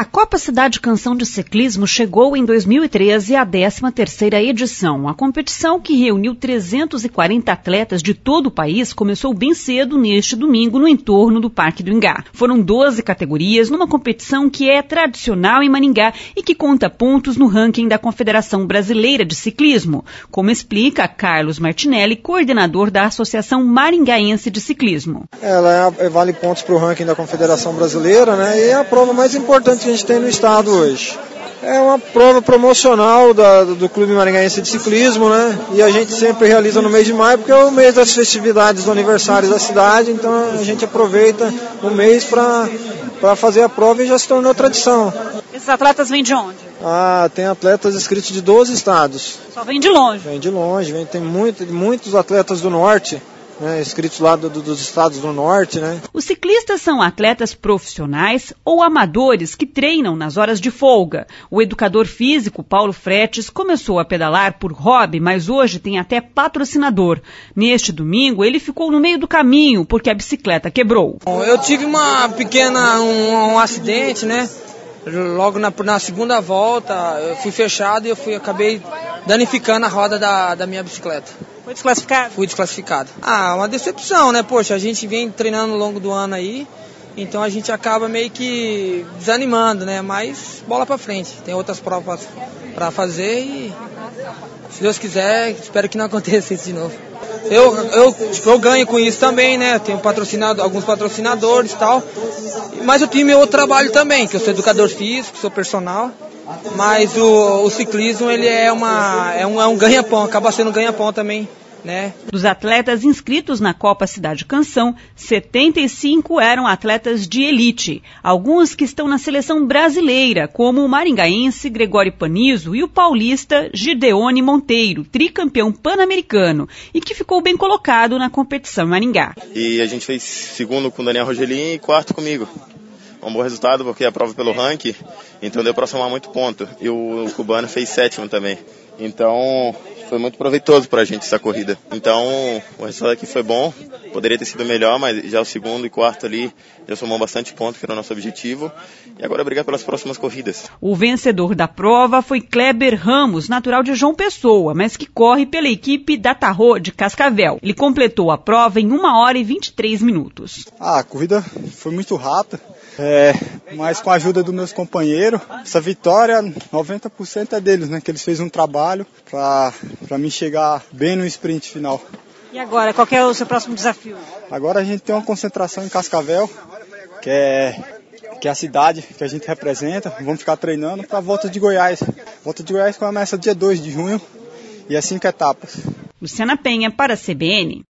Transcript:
A Copa Cidade Canção de Ciclismo chegou em 2013 à 13ª edição. A competição, que reuniu 340 atletas de todo o país, começou bem cedo neste domingo no entorno do Parque do Ingá. Foram 12 categorias numa competição que é tradicional em Maringá e que conta pontos no ranking da Confederação Brasileira de Ciclismo, como explica Carlos Martinelli, coordenador da Associação Maringaense de Ciclismo. Ela vale pontos para o ranking da Confederação Brasileira, né? E é a prova mais importante que a gente tem no estado hoje. É uma prova promocional do Clube Maringaense de Ciclismo, né? E a gente sempre realiza no mês de maio, porque é o mês das festividades do aniversário da cidade, então a gente aproveita o mês para fazer a prova e já se tornou tradição. Esses atletas vêm de onde? Tem atletas inscritos de 12 estados. Só vem de longe? Vem de longe, tem muitos atletas do norte, né, inscritos lá dos estados do norte, né? Os ciclistas são atletas profissionais ou amadores que treinam nas horas de folga. O educador físico Paulo Fretes começou a pedalar por hobby, mas hoje tem até patrocinador. Neste domingo, ele ficou no meio do caminho porque a bicicleta quebrou. Eu tive um acidente, né? Logo na segunda volta, eu fui fechado e acabei danificando a roda da minha bicicleta. Foi desclassificado? Fui desclassificado. Uma decepção, né? Poxa, a gente vem treinando ao longo do ano aí, então a gente acaba meio que desanimando, né? Mas bola pra frente. Tem outras provas pra fazer e, se Deus quiser, espero que não aconteça isso de novo. Eu ganho com isso também, né? Eu tenho alguns patrocinadores e tal. Mas eu tenho meu outro trabalho também, que eu sou educador físico, sou personal. Mas o ciclismo, ele é um ganha-pão, acaba sendo um ganha-pão também, né? Dos atletas inscritos na Copa Cidade Canção, 75 eram atletas de elite. Alguns que estão na seleção brasileira, como o maringaense Gregório Panizo e o paulista Gideone Monteiro, tricampeão pan-americano, e que ficou bem colocado na competição em Maringá. E a gente fez segundo com o Daniel Rogelin e quarto comigo. Um bom resultado porque a prova pelo ranking, então deu para somar muito ponto. E o cubano fez sétimo também. Então foi muito proveitoso para a gente essa corrida. Então o resultado aqui foi bom, poderia ter sido melhor, mas já o segundo e quarto ali já somou bastante ponto, que era o nosso objetivo. E agora brigar pelas próximas corridas. O vencedor da prova foi Kleber Ramos, natural de João Pessoa, mas que corre pela equipe da Tarro de Cascavel. Ele completou a prova em 1 hora e 23 minutos. A corrida foi muito rápida. Mas com a ajuda dos meus companheiros, essa vitória, 90% é deles, né? Que eles fez um trabalho para mim chegar bem no sprint final. E agora, qual que é o seu próximo desafio? Agora a gente tem uma concentração em Cascavel, que é a cidade que a gente representa. Vamos ficar treinando para a Volta de Goiás. A Volta de Goiás começa dia 2 de junho e é 5 etapas. Luciana Penha para a CBN.